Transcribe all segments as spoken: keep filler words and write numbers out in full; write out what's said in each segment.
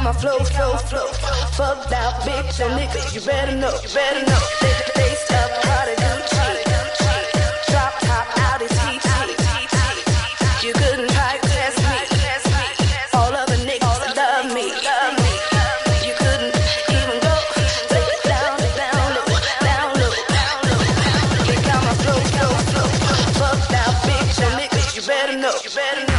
my flow, flow, flow. Fucked out bitch and niggas, you better know, you better know. Laced up, how to do cheat. Drop top out is heat, heat. You couldn't try to test me. All other niggas love me, love me. You couldn't even go down, down low, down low, down low. Kick out my flow, flow, flow. Fucked out bitch and niggas, you better know, you better know.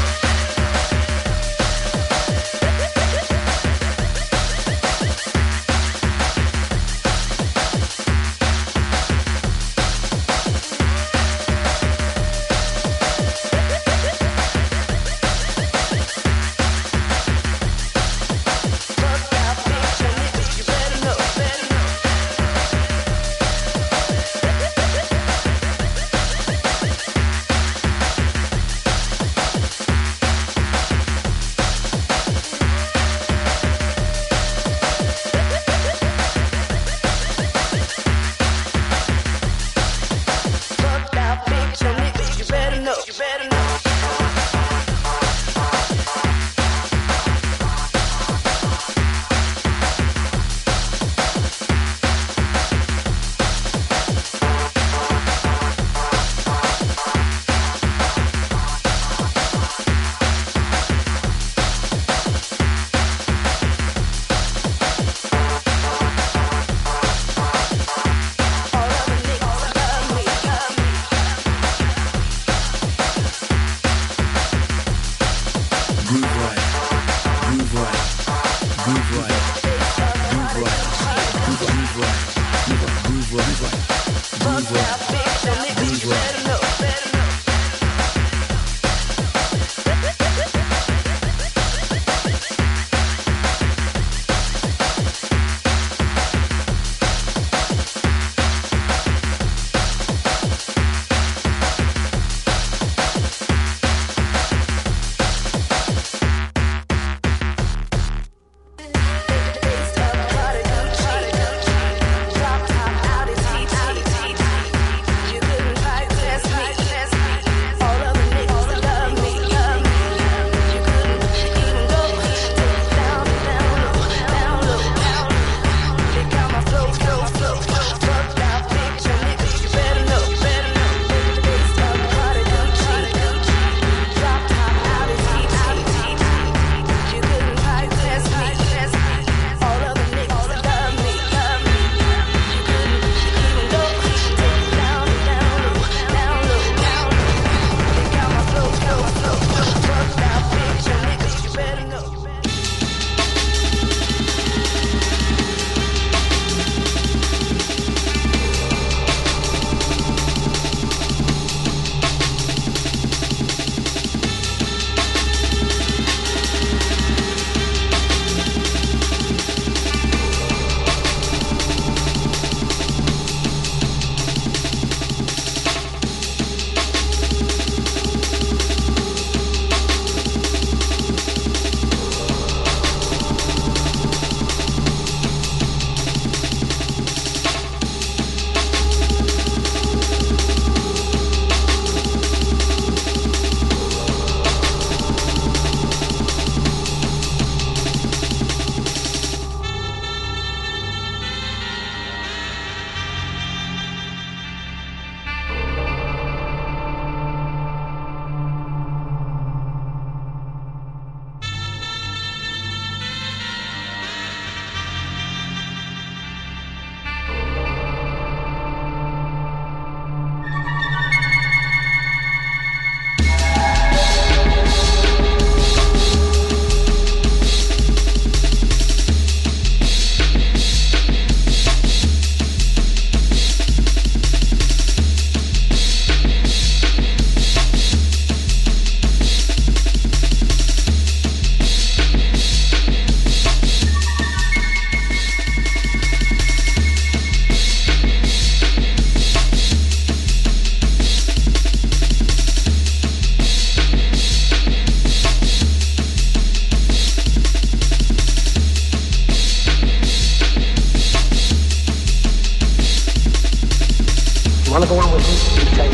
want to go on with me? You say,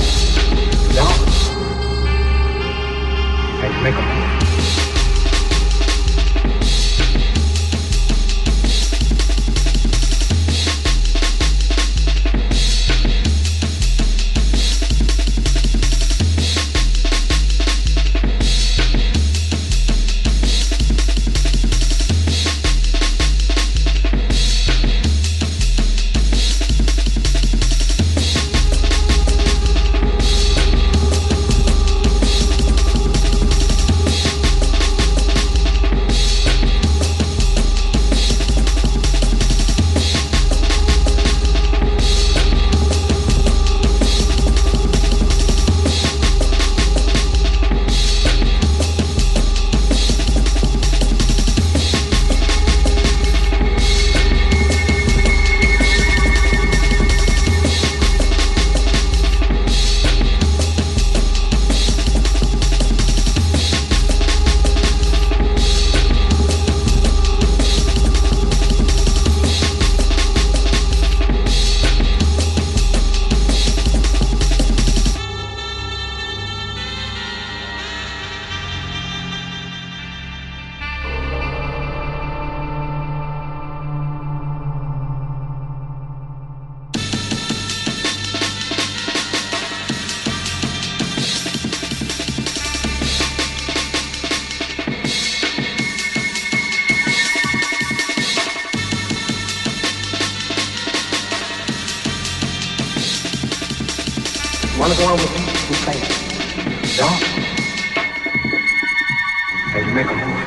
no. Hey, make a move. wanna go out with me? We play. Don't? Hey, you make a move.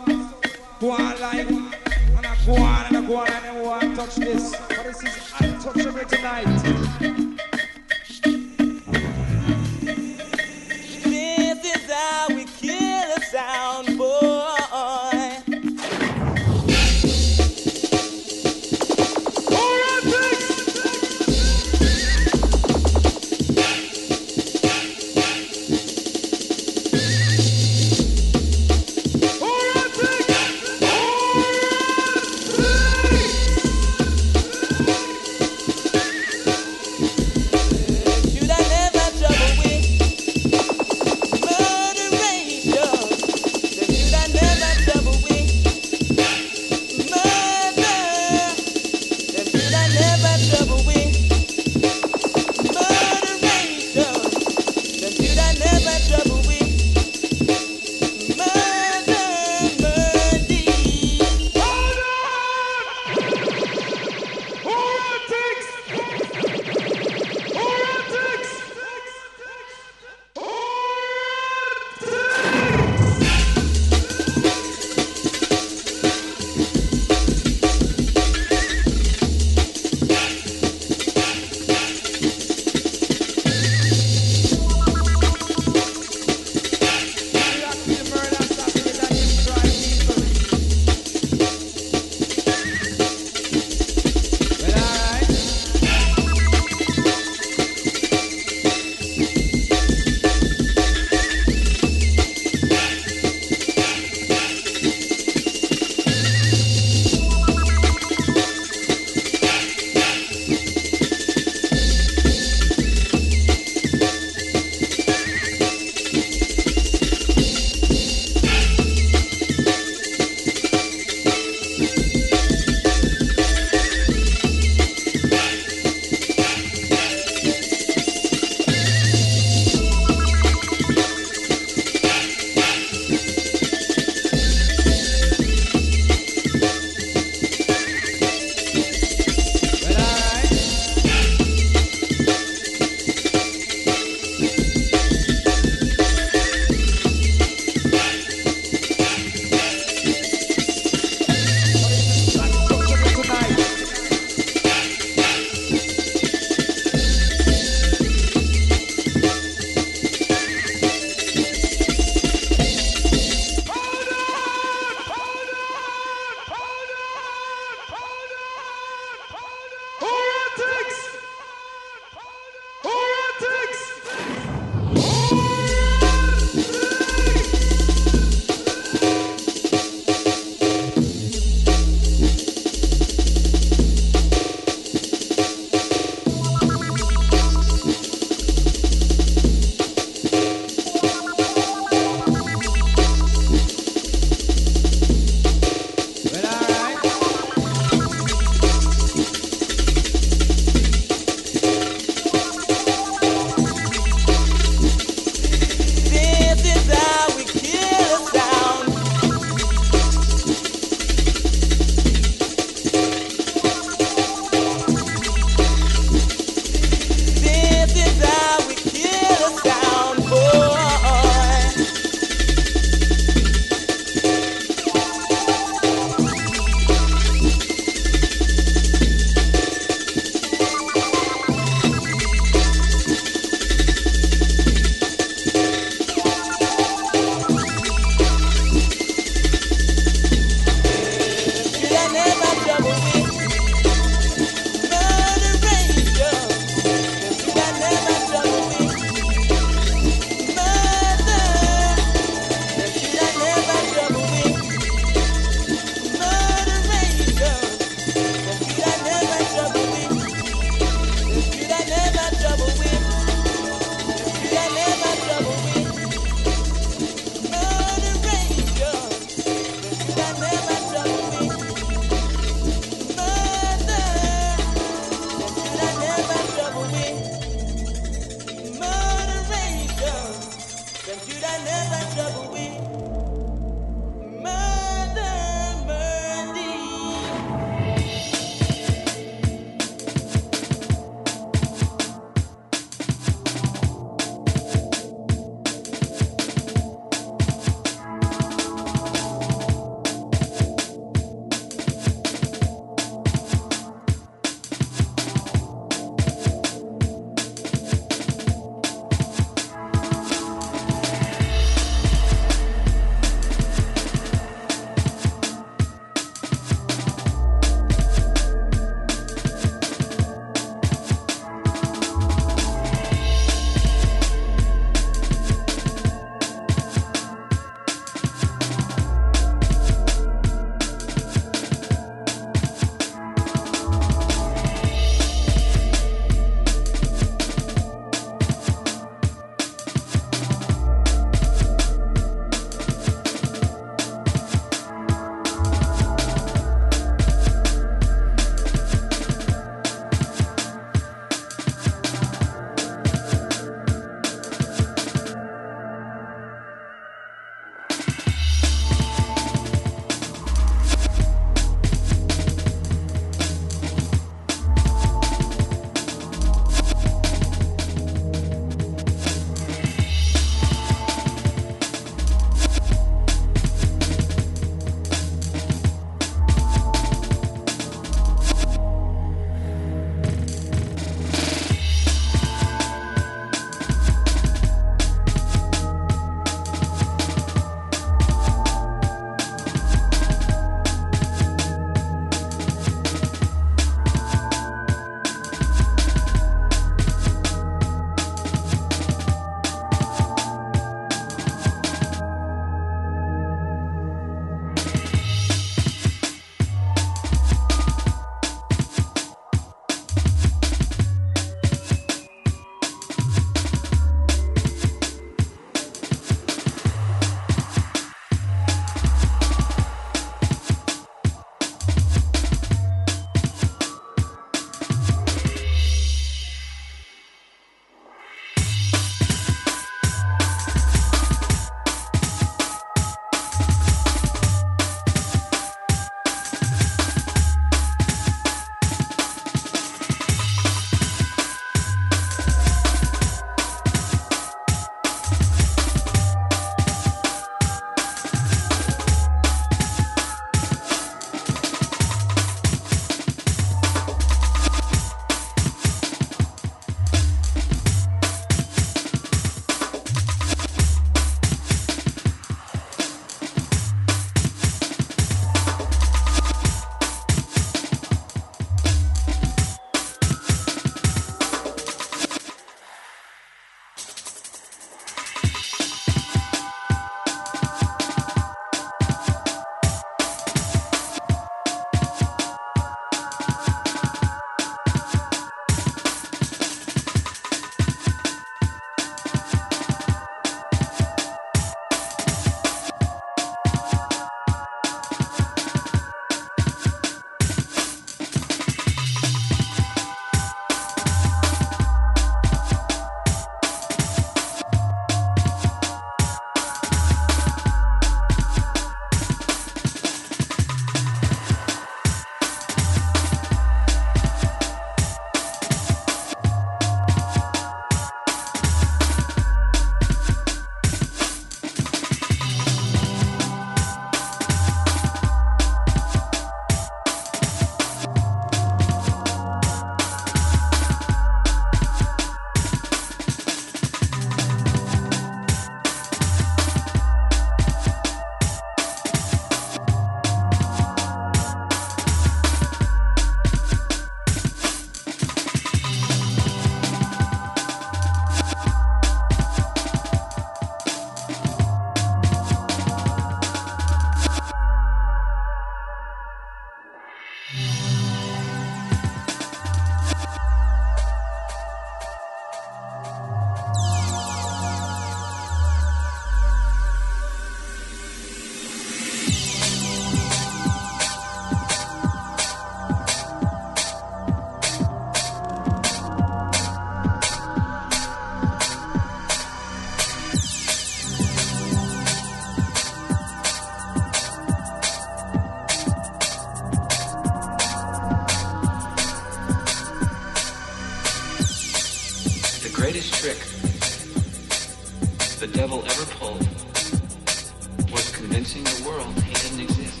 greatest trick the devil ever pulled was convincing the world he didn't exist.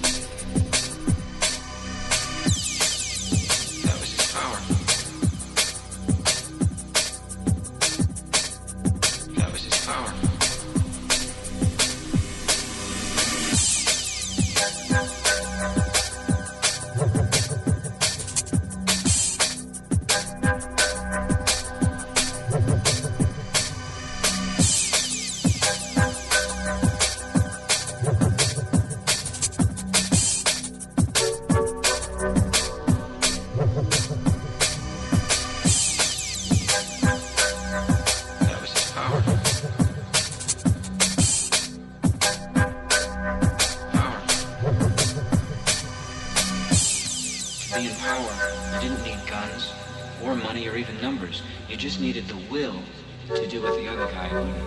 That was his power. That was his power. Needed the will to do what the other guy wouldn't.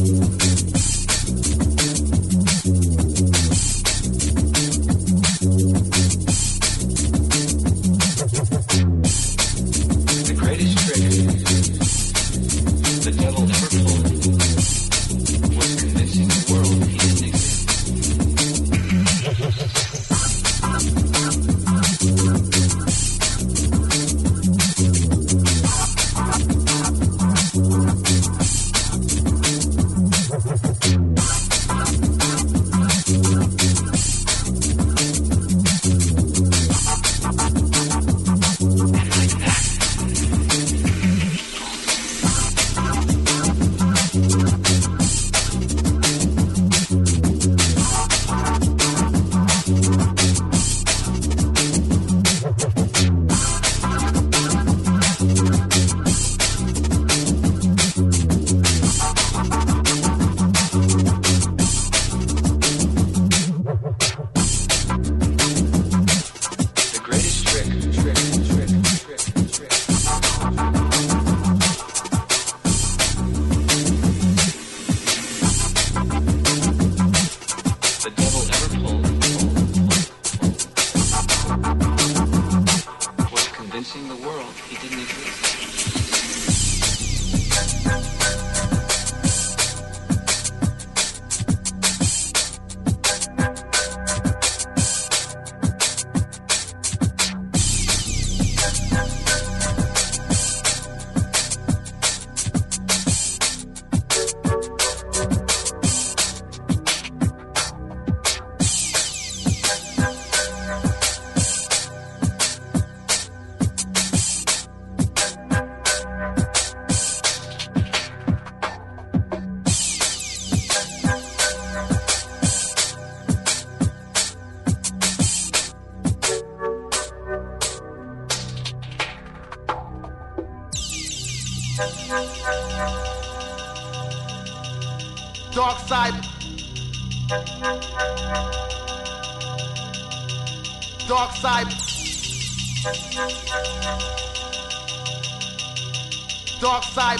Thank you. Dark side. Dark side. Dark side.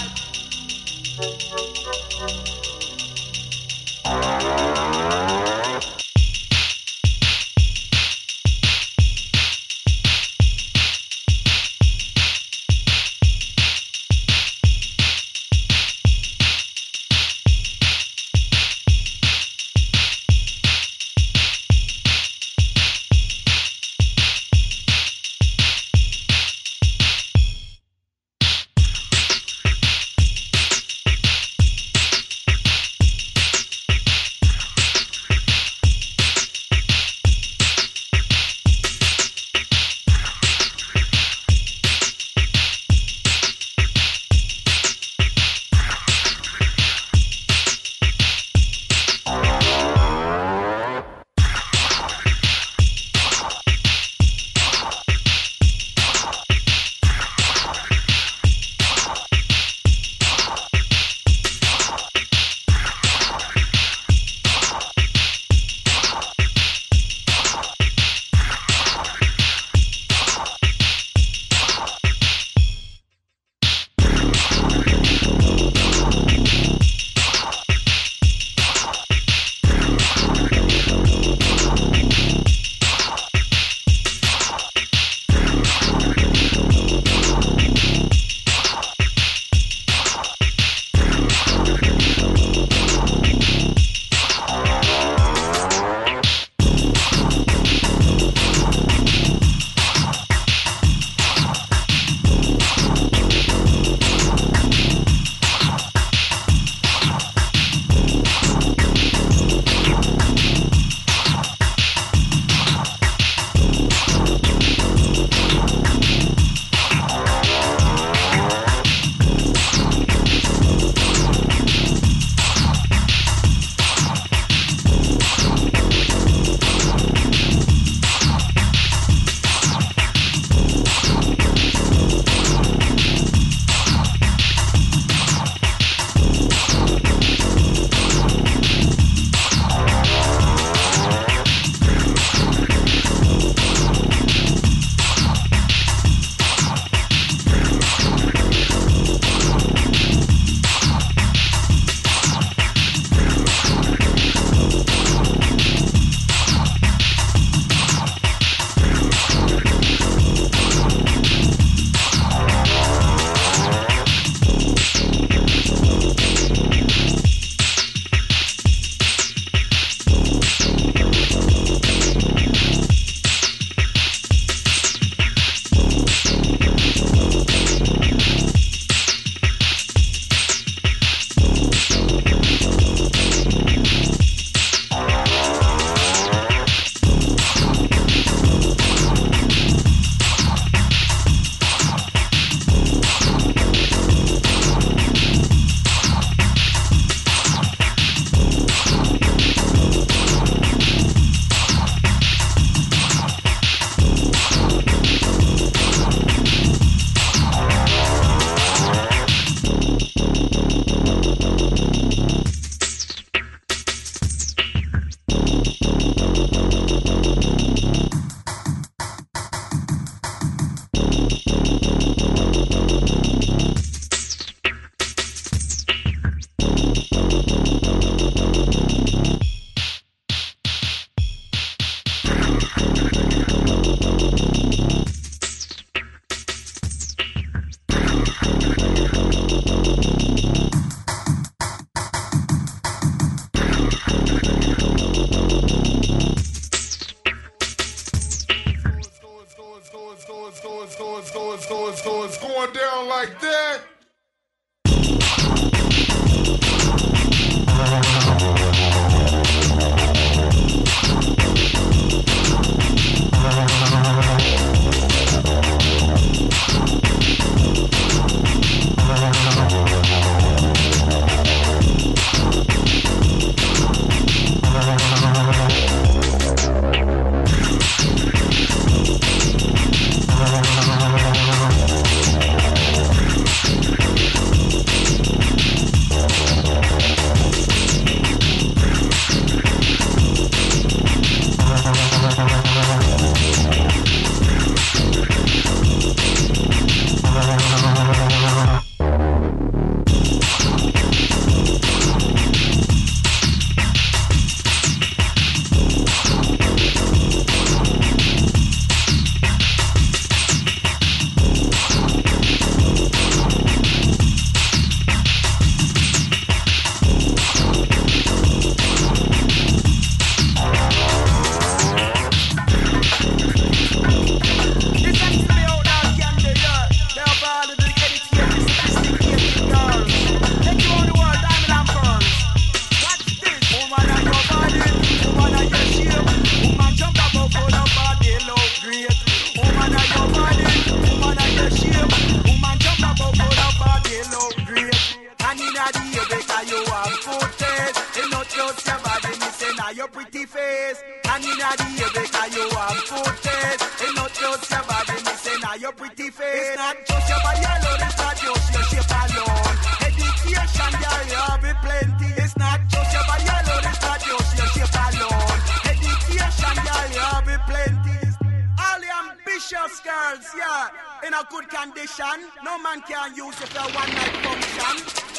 face. And in a the ear because you have good taste. It's not just your body, me say now your pretty face. It's not just your body alone, it's not just your shape alone. Education, girl, you have it plenty. It's not just your body alone, it's not just your shape alone. Education, girl, you have it plenty. All the ambitious girls, yeah, in a good condition. No man can use it for a one night function.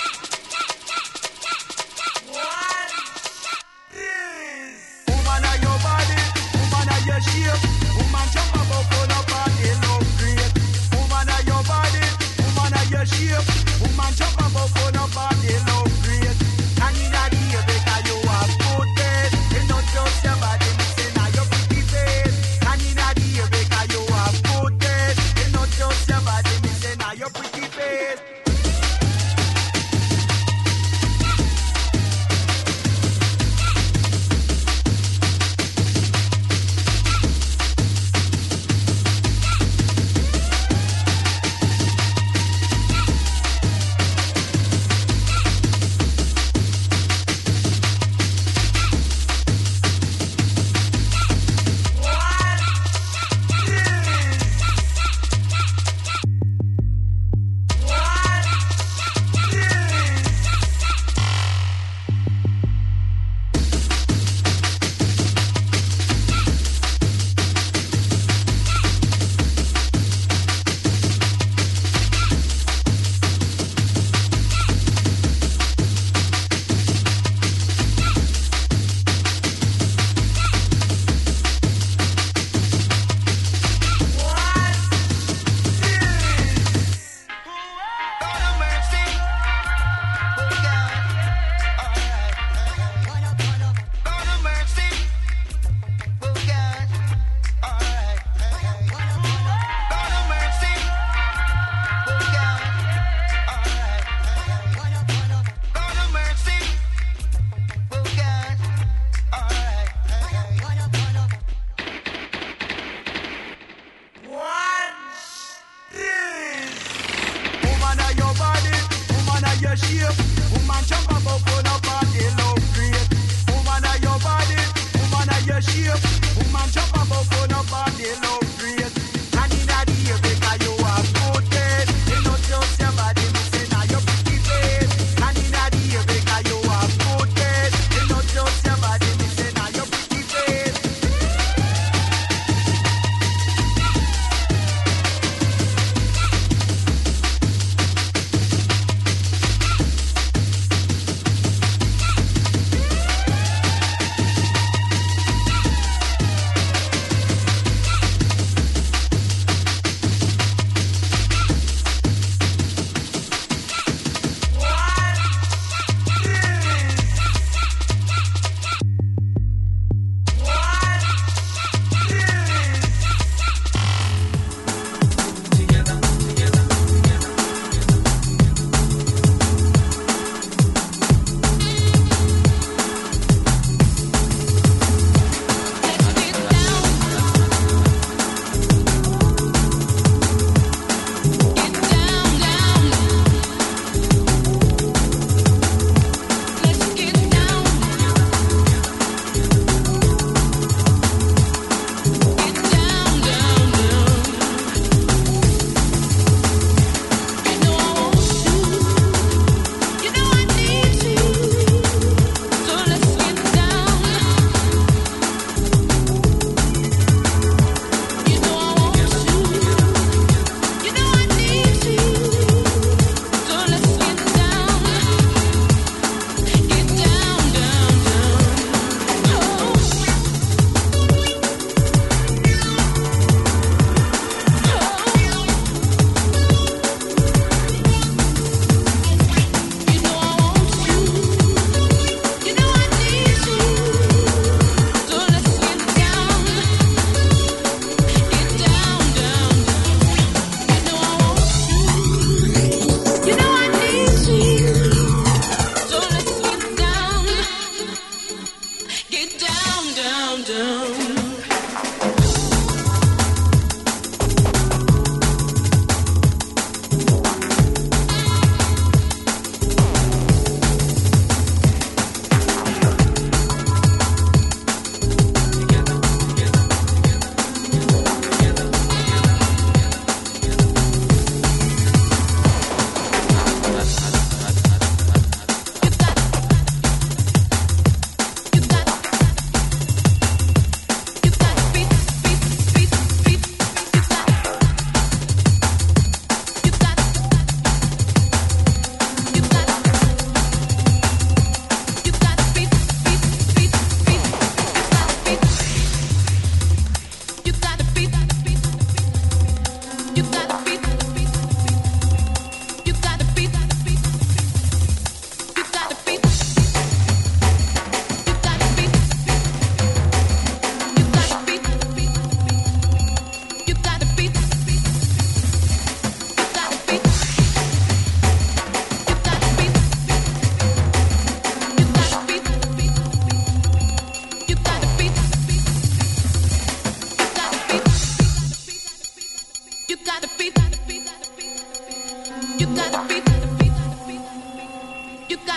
What is? Woman of your body, woman of your shape. Woman jump above on up and they look great. Woman of your body, woman of your shape. Woman jump above on up and they look great. And in a the ear because you have good taste. It's not just your body, me say now your pretty face. And in a the ear because you have good taste. It's not just your body, me say now your pretty face.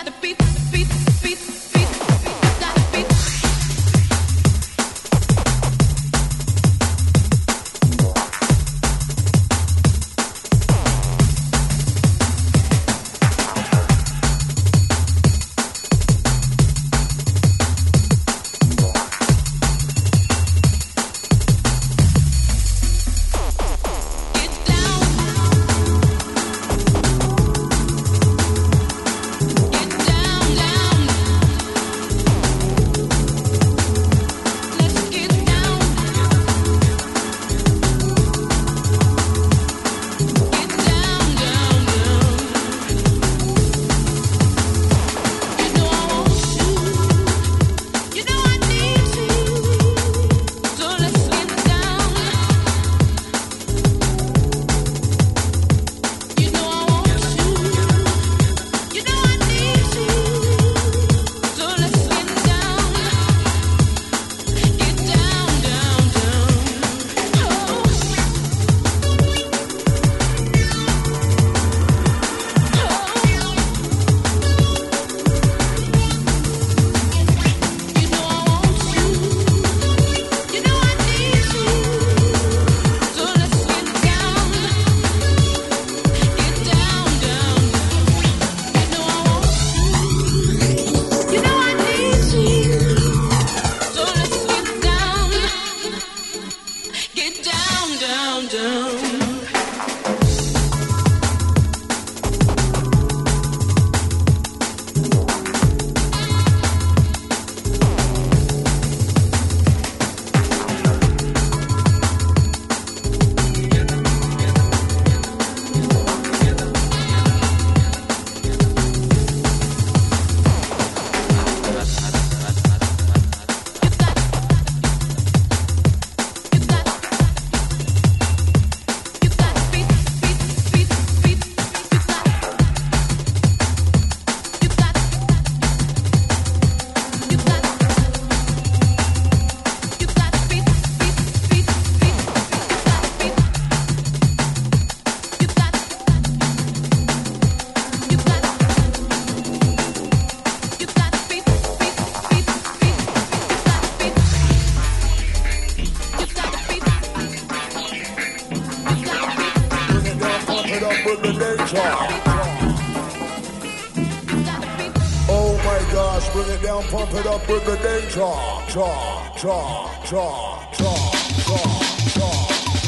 Bring it down, pump it up with the danger. Draw, draw, draw, draw, draw, draw.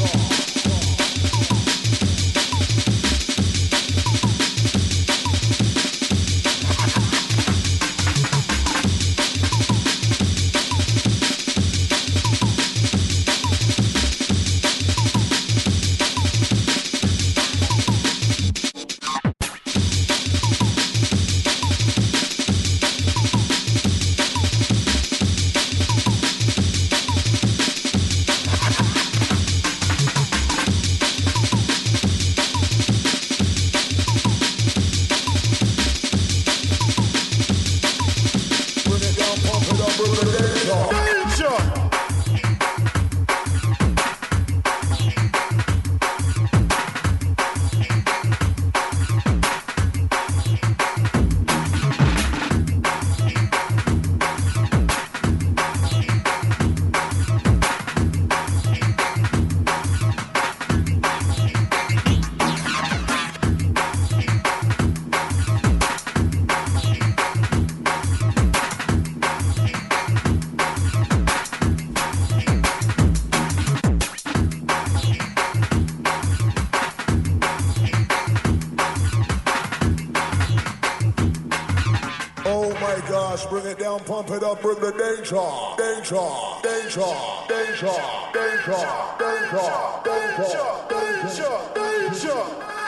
Bring it down, pump it up, bring the danger, danger, danger, danger, danger, danger, danger, danger, danger.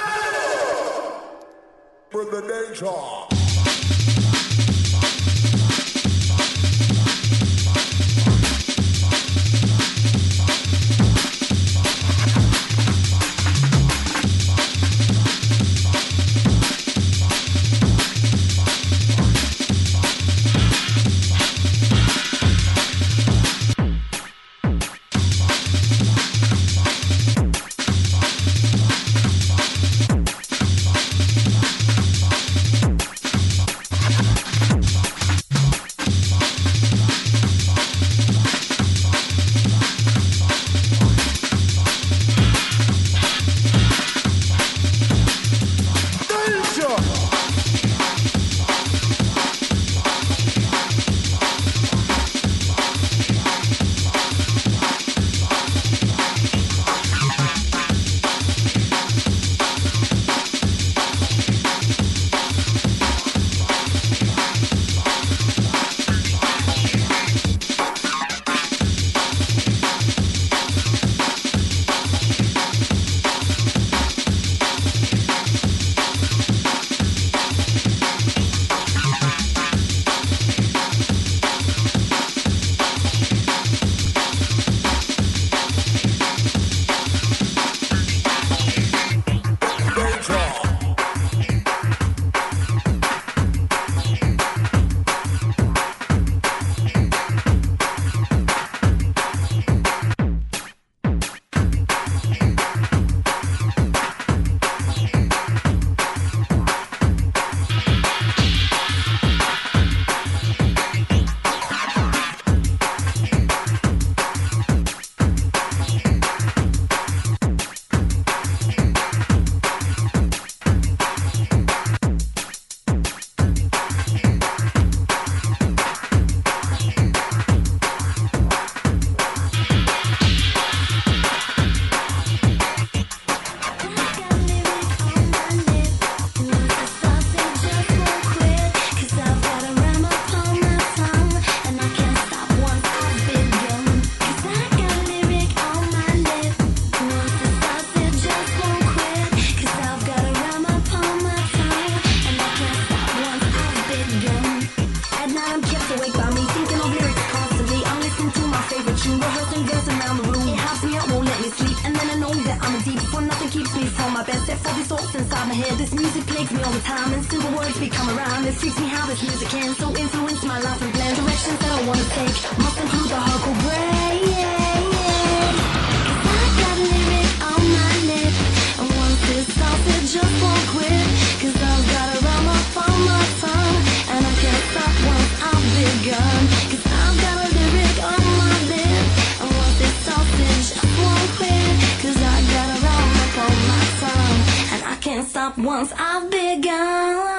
Bring the danger. all these thoughts inside my head. This music plagues me all the time, and simple words become a rhyme. It freaks me how this music can so influence my life and plan. Directions that I wanna take must include the hardcore brain. Cause I got a lyric on my lip, and once it's off it just won't quit. Cause I've got a rhyme up on my tongue, and I can't stop once I've begun. Cause I've got a lyric on my lip, and once it's off it just won't quit. Cause I got a rhyme up on my tongue, and I can't stop once I've begun.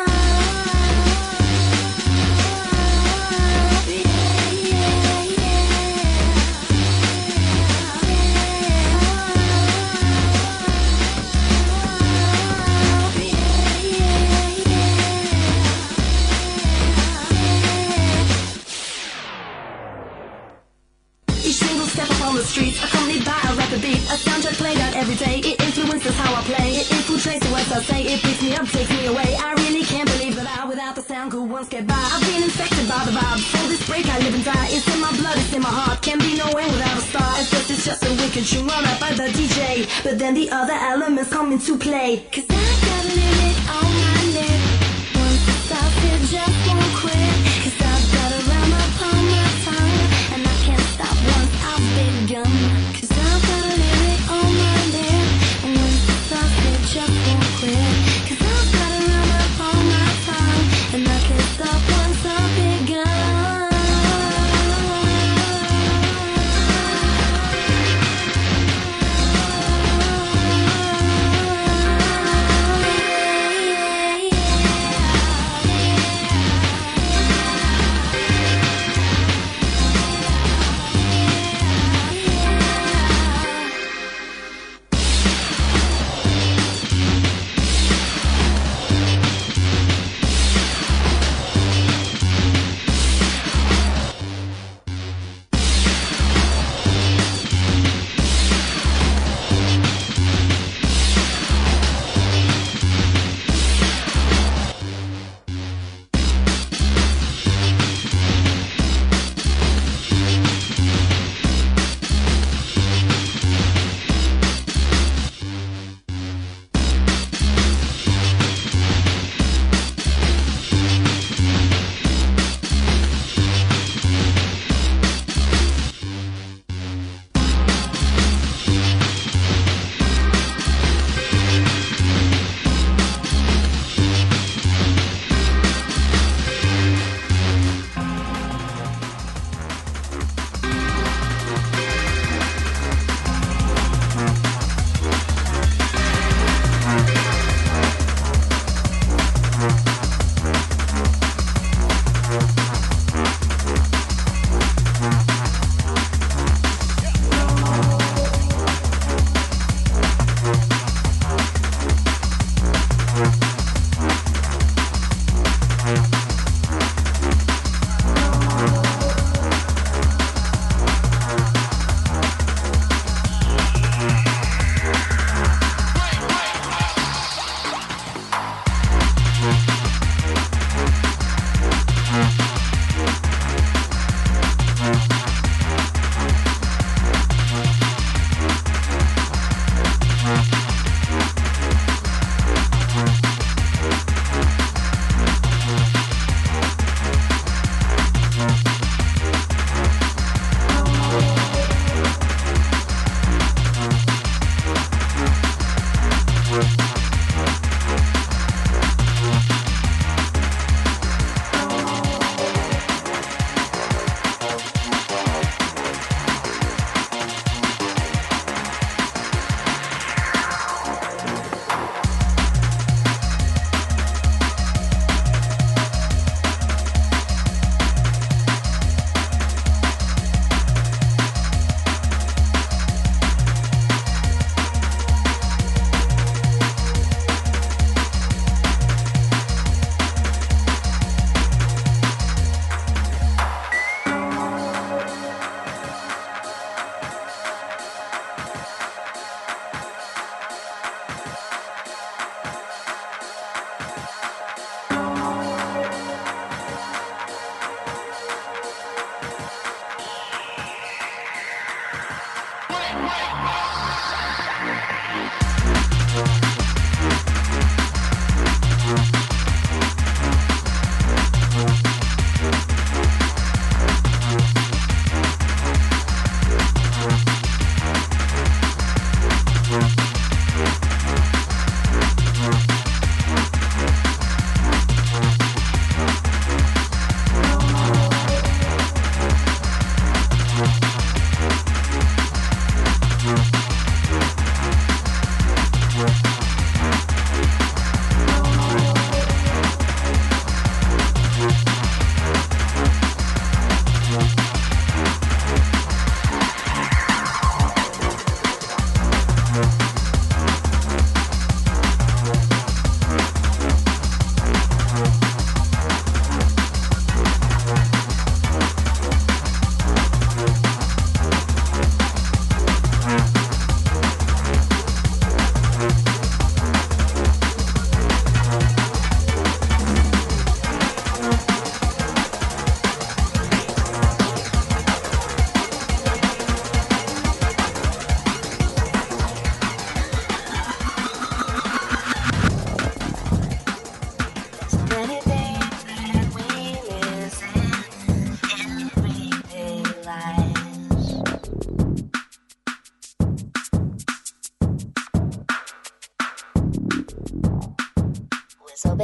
Streets, accompanied by a rapid beat, a soundtrack played out every day. It influences how I play, it infiltrates the words I say. It picks me up, takes me away. I really can't believe that I, without the sound, could once get by. I've been infected by the vibe. For this break, I live and die. It's in my blood, it's in my heart. Can't be nowhere without a star. At first, it's just a wicked tune run up by the D J, but then the other elements come into play. Cause I got a lyric on my lip, once it's out, it just won't quit. Cause I've got a rhyme up on my tongue, and I can't stop once I've begun. Cause I've got a lyric on my lip, and once it's out, it just won't quit. Cause I've got a rhyme up on my tongue, and I can't stop once I've begun.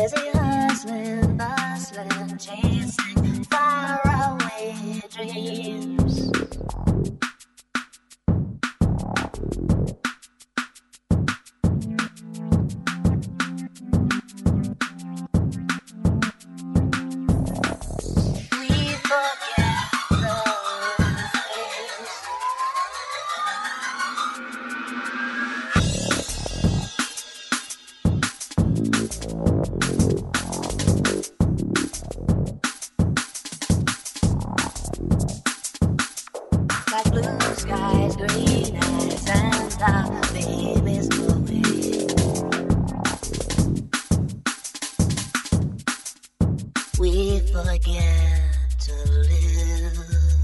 busy hustling, bustling, chasing faraway dreams. We forget those things. Like blue skies, green eyes, and our baby's glowing. We forget to live.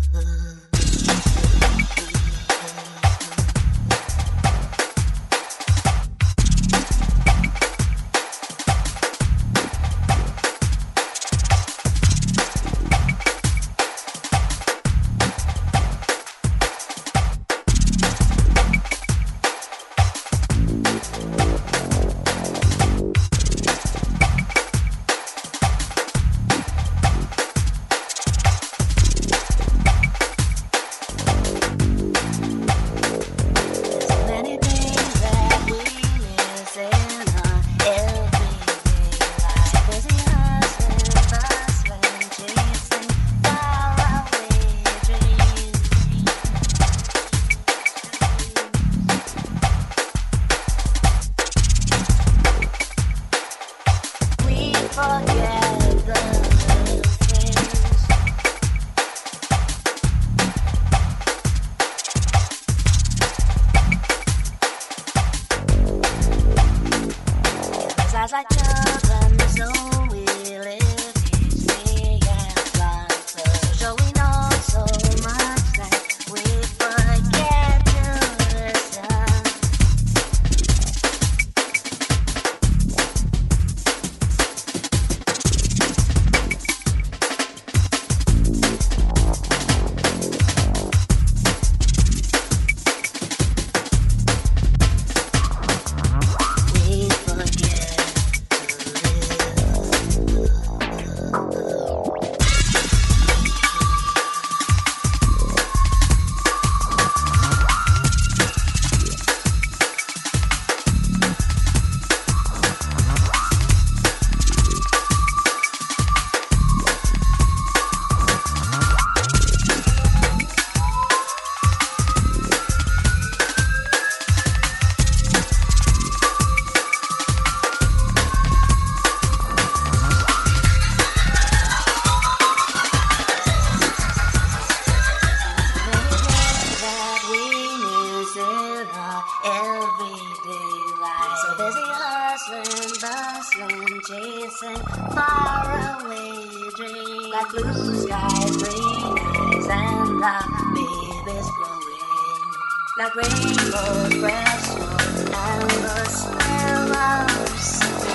Many things that we miss in our everyday life. Busy hustling, bustling, chasing faraway dreams. We forget the little things. 'Cause as like children, so we live easy and blind. So sure we know so much that we forget to listen. We forget that we miss in our everyday life. So busy hustling, bustling, chasing faraway dreams. Like blue skies, green eyes, and our baby's glowing. Like rainbows, fresh snow, and the smell of summer.